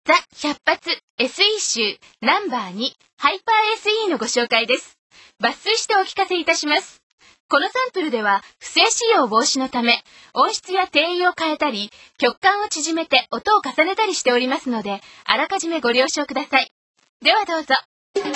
ザ・百発 SE 集ナンバー2ハイパー SE のご紹介です。抜粋してお聞かせいたします。このサンプルでは不正使用防止のため音質や定位を変えたり曲間を縮めて音を重ねたりしておりますのであらかじめご了承ください。ではどうぞ。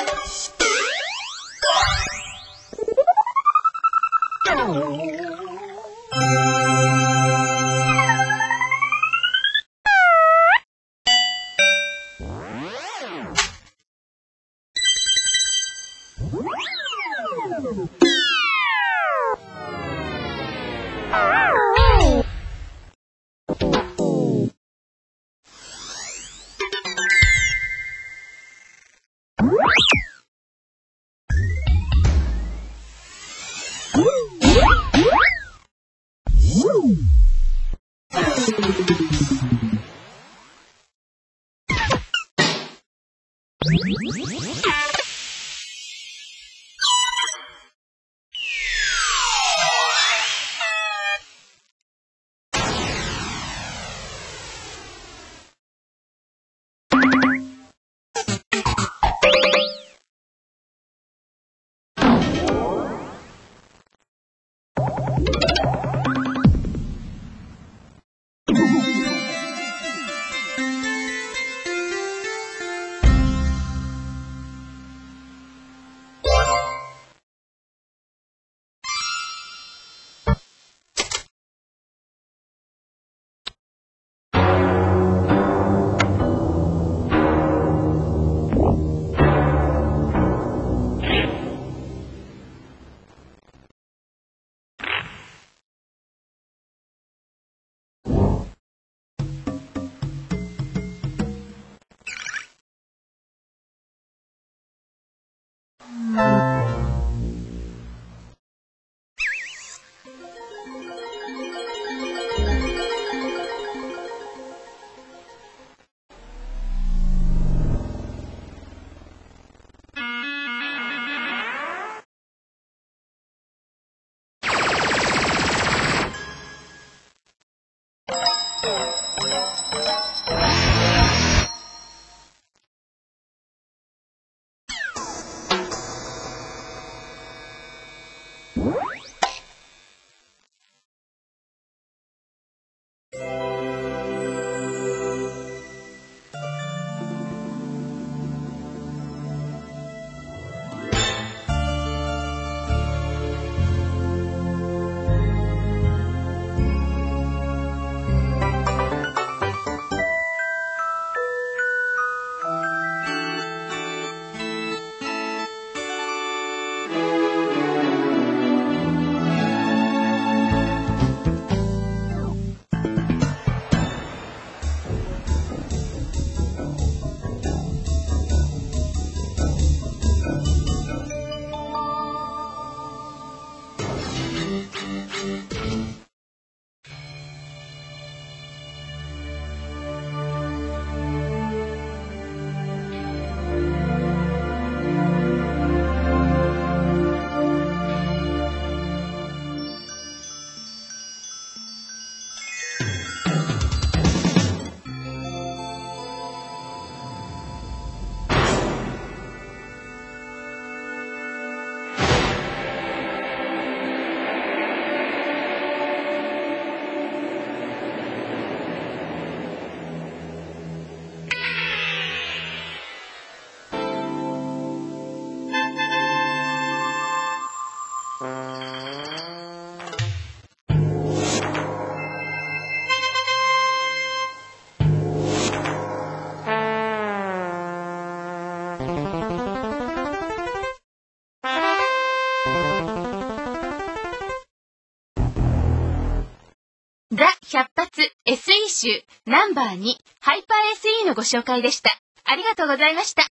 ザ・百発 SE 集ナンバー2ハイパー SE のご紹介でした。ありがとうございました。